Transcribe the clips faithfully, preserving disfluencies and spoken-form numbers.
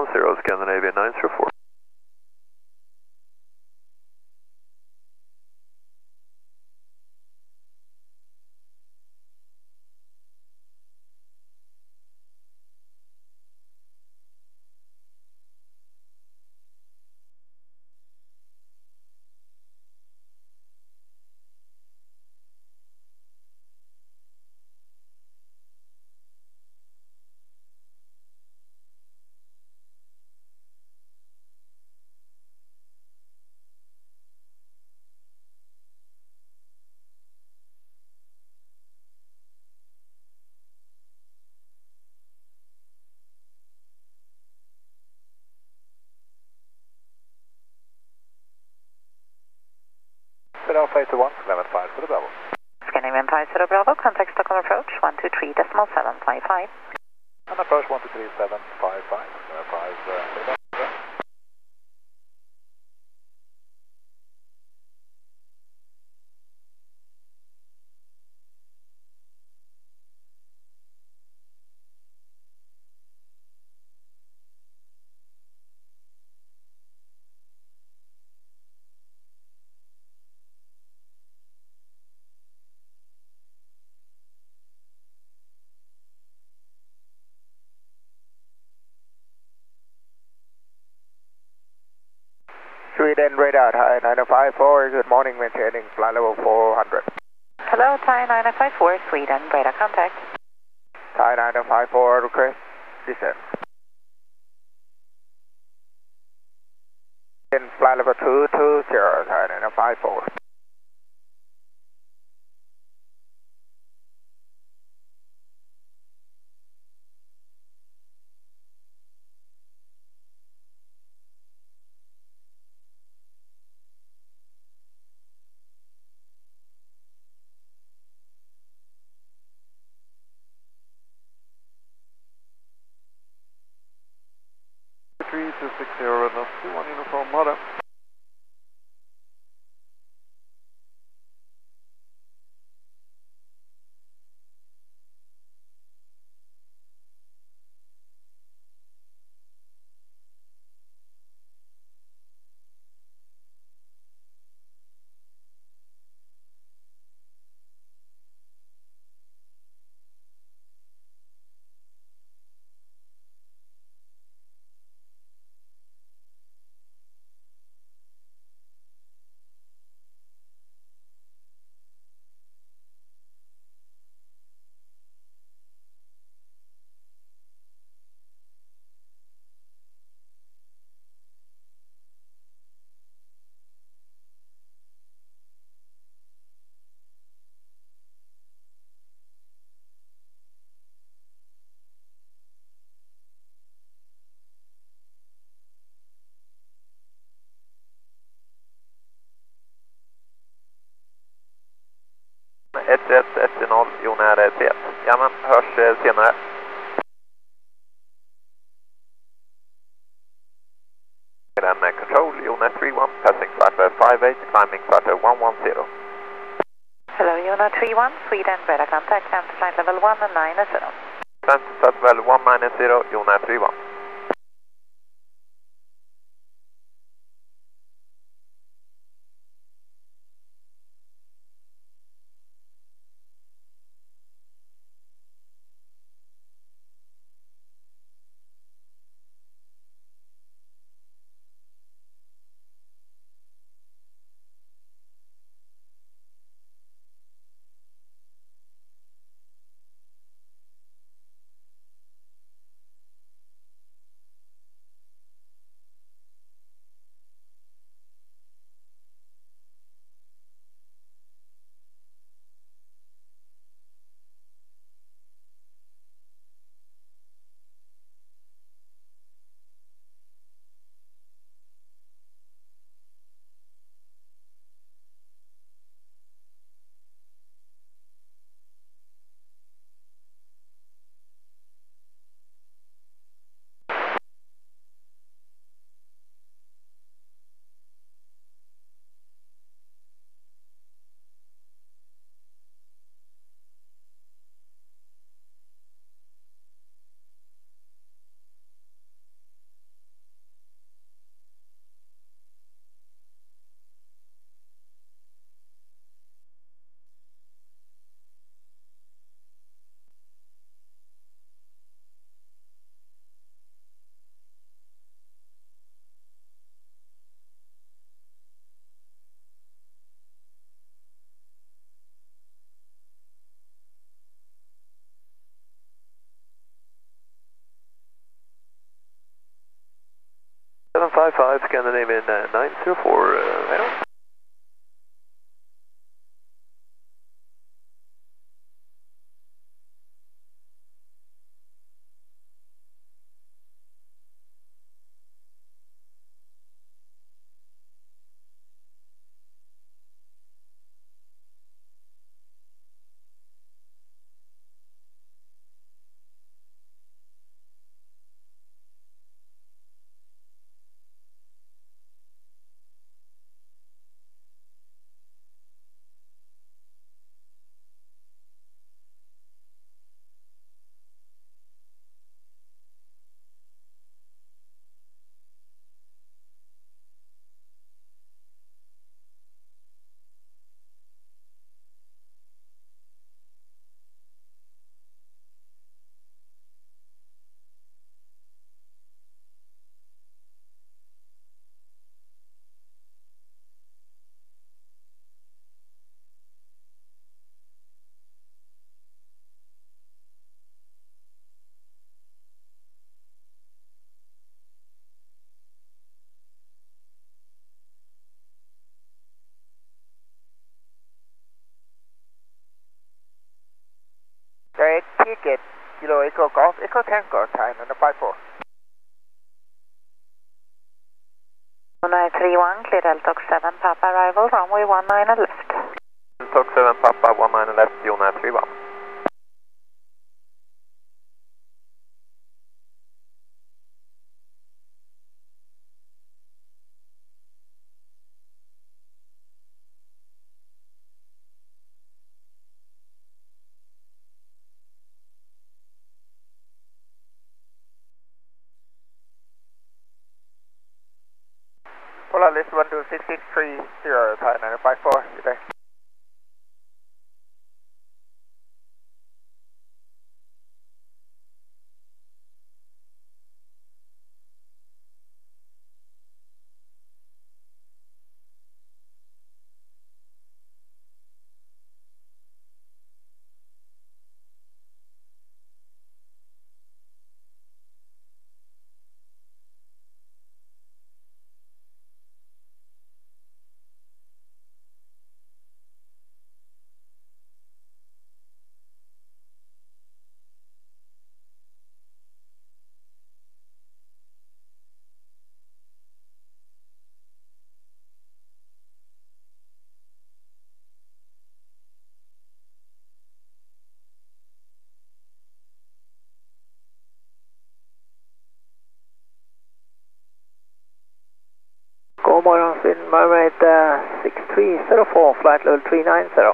zero, Scandinavian nine zero four. Alpha eight one, eleven five zero Bravo. Scandinavian five zero Bravo, contact Stockholm approach one two three decimal seven five five. And approach one two three seven five five, uh, five uh, Sweden radar, Thai nine five four, good morning, maintaining flight level four hundred. Hello, Thai nine five four, Sweden, radar contact. Thai nine five four, request descent. In flight level two two zero, Thai nine five four. three two six zero, and two one uniform model. ett ett ett noll, Jon är T ett. Ja men, hörs eh, senare. And uh, control, Jon three one, passing flight five eight, climbing flight one one zero. Hello, Jona three one, Sweden, radar contact, and flight level one nine zero. Climb to flight level one nine zero, Jon three one. five five, Scandinavian uh, nine zero four, uh, right on. Great, ticket, Kilo Echo Golf, Echo Tango, time on the five four. nine three one, clear Delta seven, Papa arrival, runway one nine and left. Delta seven, Papa one nine left, United three one. Polar list one two six six three zero, time on the five four, good day. God morgon, Sweden Mermaid uh, six three zero four, flight level three nine zero.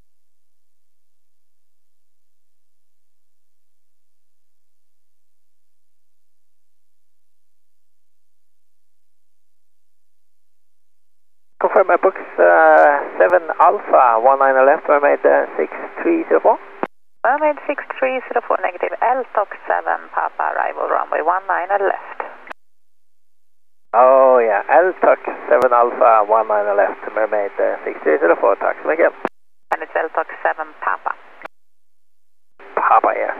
Confirm my books, uh, seven Alpha, one nine left, Mermaid uh, six three zero four. Mermaid six three zero four, negative, L T O C seven, Papa arrival, runway one nine and left. Oh yeah, L T O C seven Alpha, one nine left, Mermaid uh, six three zero four, tack så mycket. And it's L T O C seven, Papa. Papa, yes.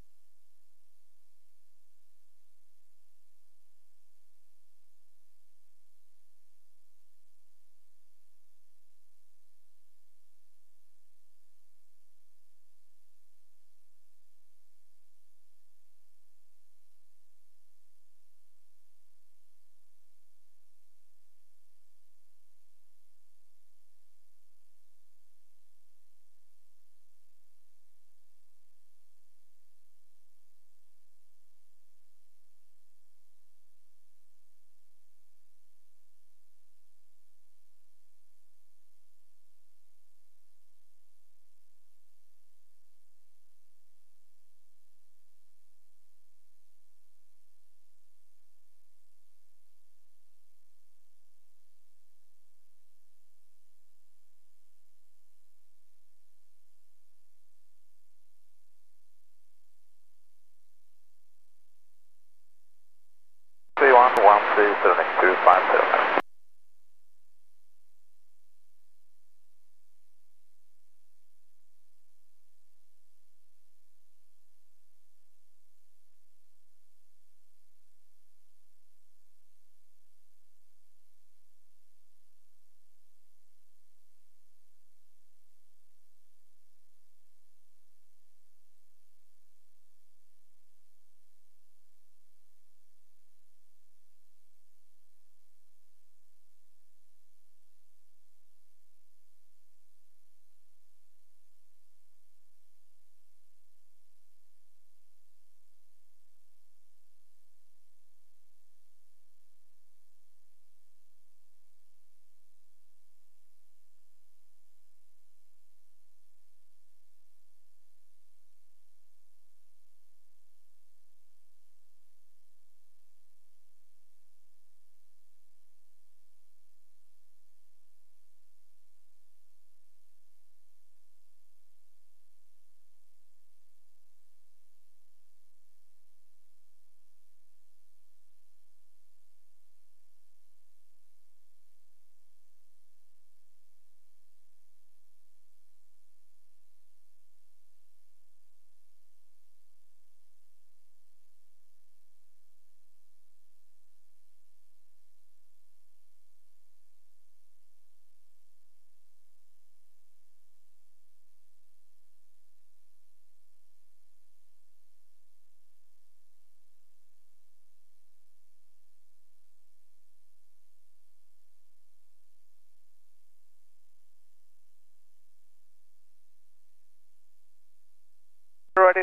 three one one three zero next two five zero.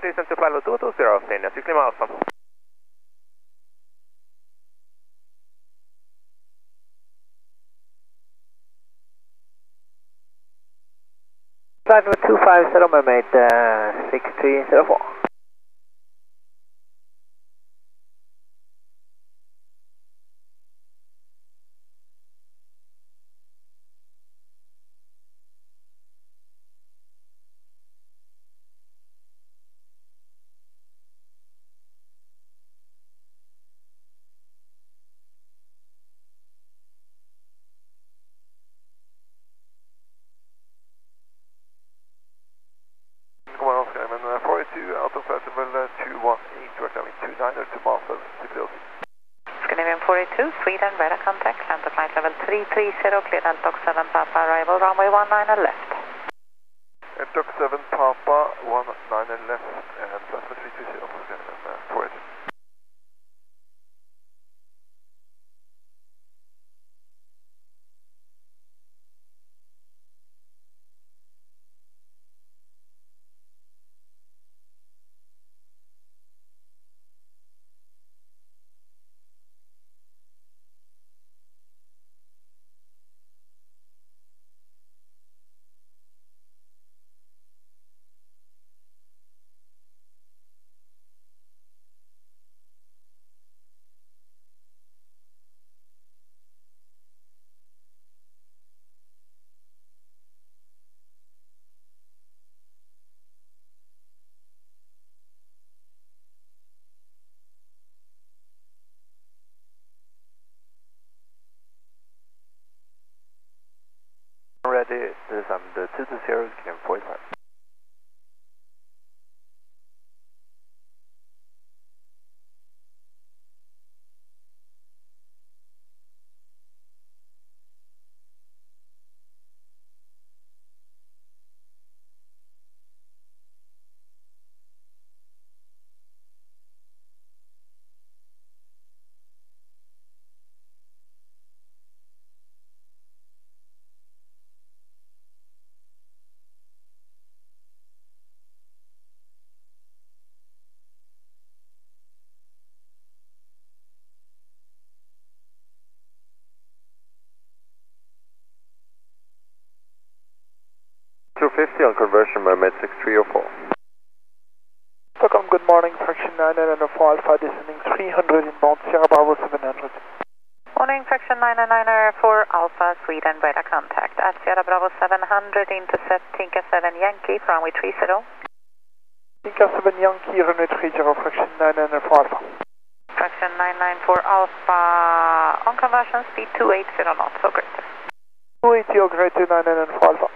listen to flight level two two zero, Senior six Lima Alpha. Flight level two five zero, mermaid uh, six three zero four. Well, Skyman uh, forty-two, out of flight level uh, two one eight, we're coming two niner to Marcel, six zero six. Scandinavian forty-two, Sweden, radar contact, climb to flight level three three zero, clear Delta seven Papa, arrival runway one niner left. Uh, Dock seven Papa, one niner left, and flight level three three zero, Skyman uh, forty-two. Ready, this is um, the two two zero, K M forty-five. two fifty on conversion, mermaid six three zero four. Stockholm, good morning, fraction nine nine four Alpha, descending three hundred inbound, Sierra Bravo seven hundred. Morning, fraction nine nine four Alpha, Sweden, radar contact, at Sierra Bravo seven hundred, intercept Tinka seven Yankee, runway three zero. Tinka seven Yankee, runway three zero, fraction nine nine four Alpha. Fraction nine nine four Alpha, on conversion speed two eighty knots, or greater. two eighty or greater, nine nine four Alpha.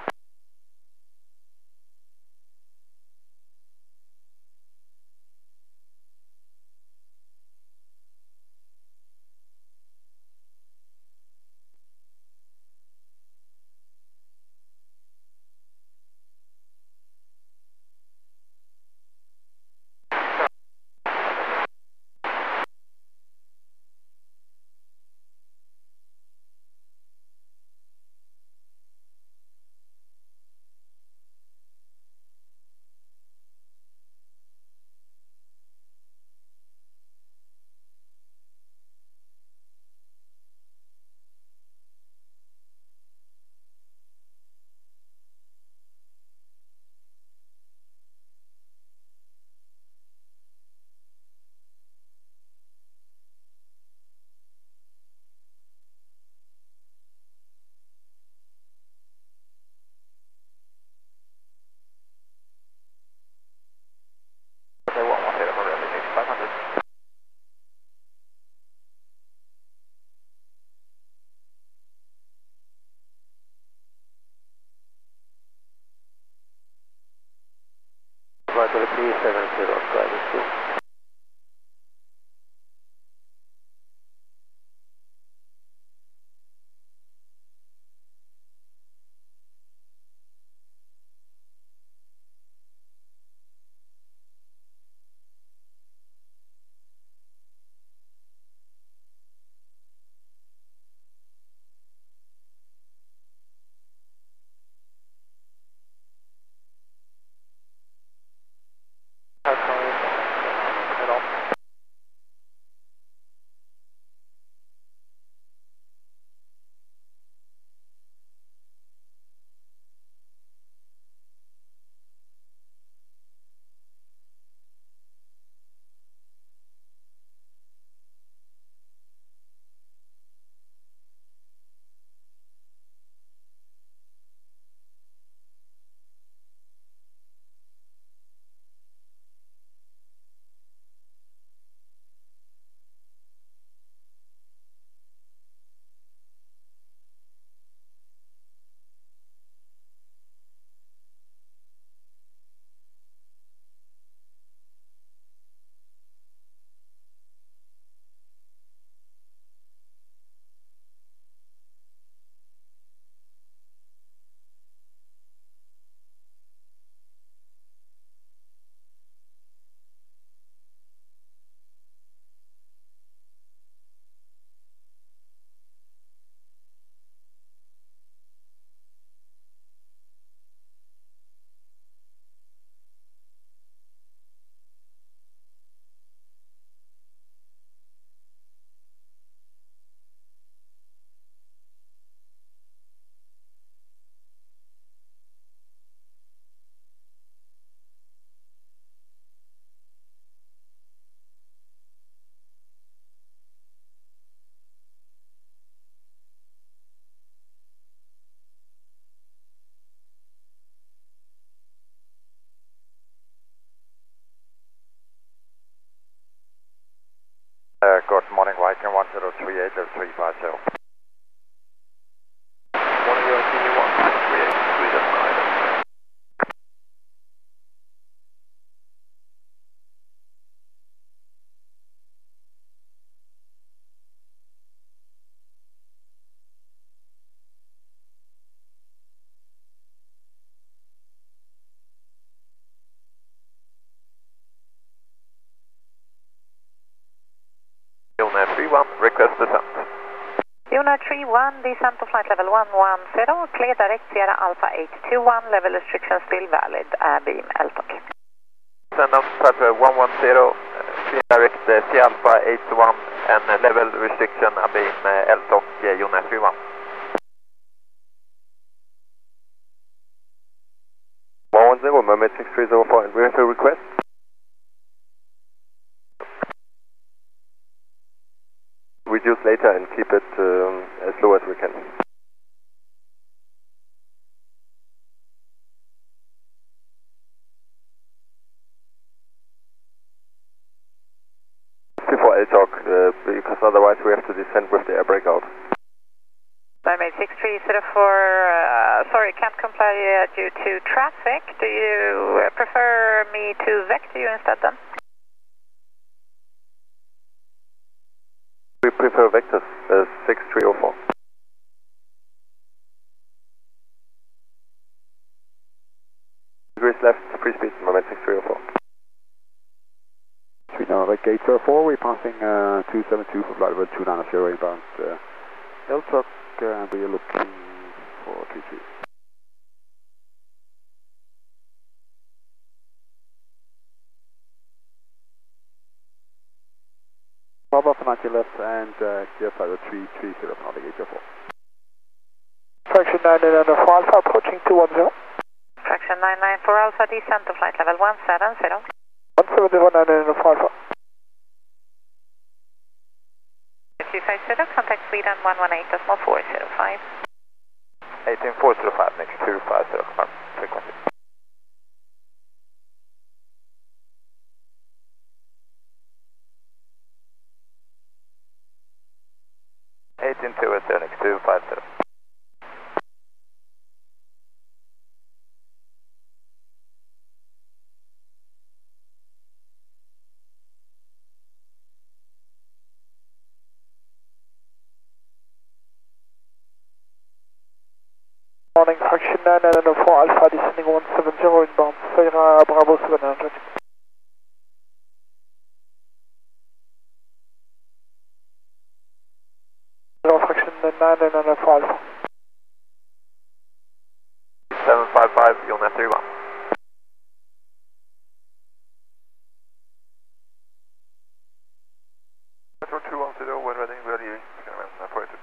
eight level three five zero. One of your T one six three eight, Sweden, Island. Unit three one, request descent. Unit three one, descent to flight level one one zero, clear direct Sierra Alpha eight two one, level restriction still valid, uh, beam L T O C. Send out flight level one one zero, clear direct uh, Sierra Alpha eight one, and uh, level restriction beam uh, L T O C, uh, Unit three one. one one zero, Mermaid six three zero four, we have a request. Reduce later and keep it um, as low as we can. Before L T O C, uh, because otherwise we have to descend with the air brake out. Mermaid six three zero four, uh, sorry, can't comply uh, due to traffic. Do you uh, prefer me to vector you instead then? We prefer vectors, uh, six three zero four. Degrees left, free speed, Mermaid six three zero four. Sweet, now at gate zero four, we're passing uh, two seven two for flight level two nine zero inbound. Uh, L T O C, uh, we are looking for three three. Bravo for ninety left and uh, clear flight level three three zero for gate zero four. Fraction nine nine four Alpha approaching two one zero. Fraction nine nine four Alpha, descent to flight level one seven zero. one seven zero nine nine four Alpha. two five zero, contact Sweden one one eight decimal four zero five. eighteen four zero five, next two five zero, confirm frequency. eighteen two zero, next two five zero. Morning, fraction nine nine four Alpha descending one seven zero inbound, Sierra Bravo seven hundred. Zero fraction nine nine four Alpha. seven five five, Unit three one. Metro two one zero, when ready, ready, operated.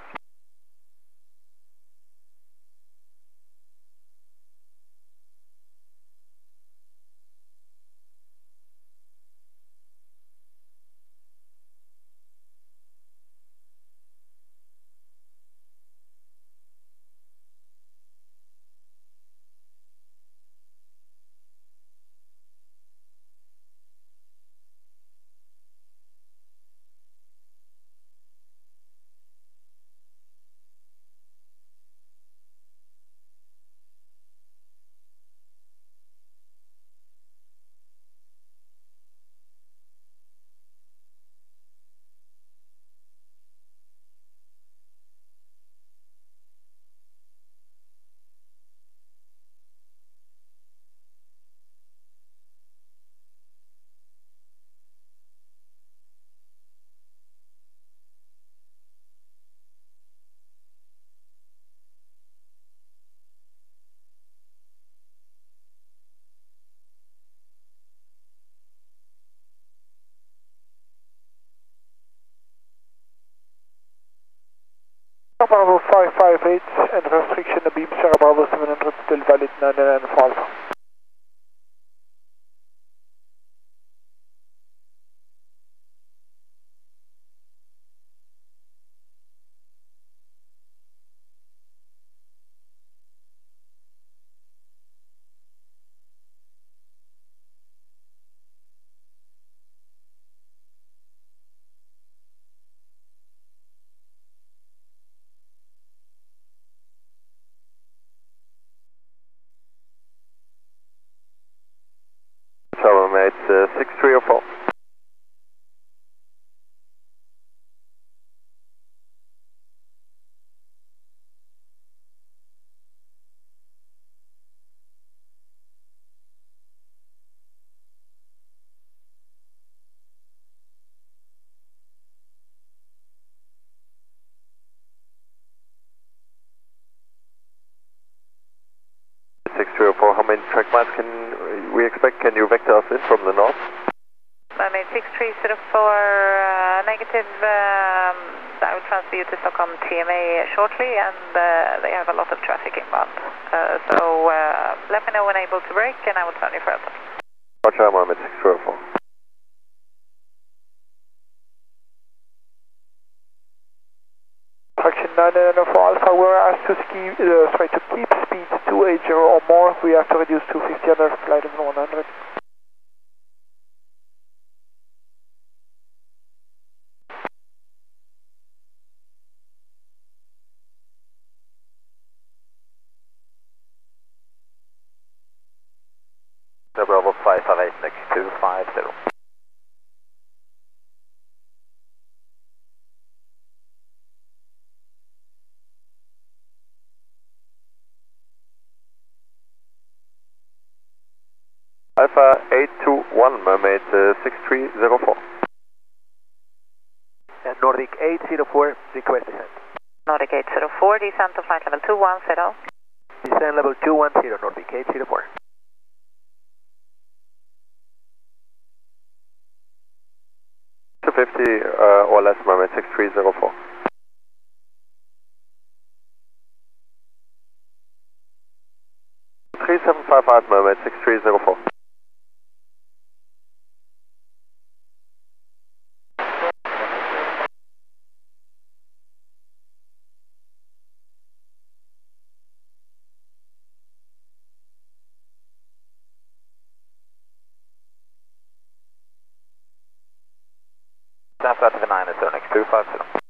Bravo five five eight and restriction beam Sierra Bravo seven hundred still valid nine nine four Alpha. five, can we expect, can you vector us in from the north? Mermaid six three zero four, uh, negative, um, I will transfer you to Stockholm T M A shortly, and uh, they have a lot of traffic inbound. Uh, so uh, let me know when able to break, and I will turn you further. Roger, Mermaid six zero four. Traction nine nine four Alpha, we're asked to, ski, uh, sorry, to keep speed two eighty or more. We have to reduce to fifty under flight level one hundred. Bravo five five eight next two five zero. Alpha eight two one, Mermaid uh, six three zero four. And Nordic eight zero four, request descent. Nordic eight zero four, descent to flight level two one zero. Descent level two one zero, Nordic eight zero four. two fifty uh, or less, Mermaid six three zero four. three seven five five, Mermaid six three zero four. South nine is next two five zero.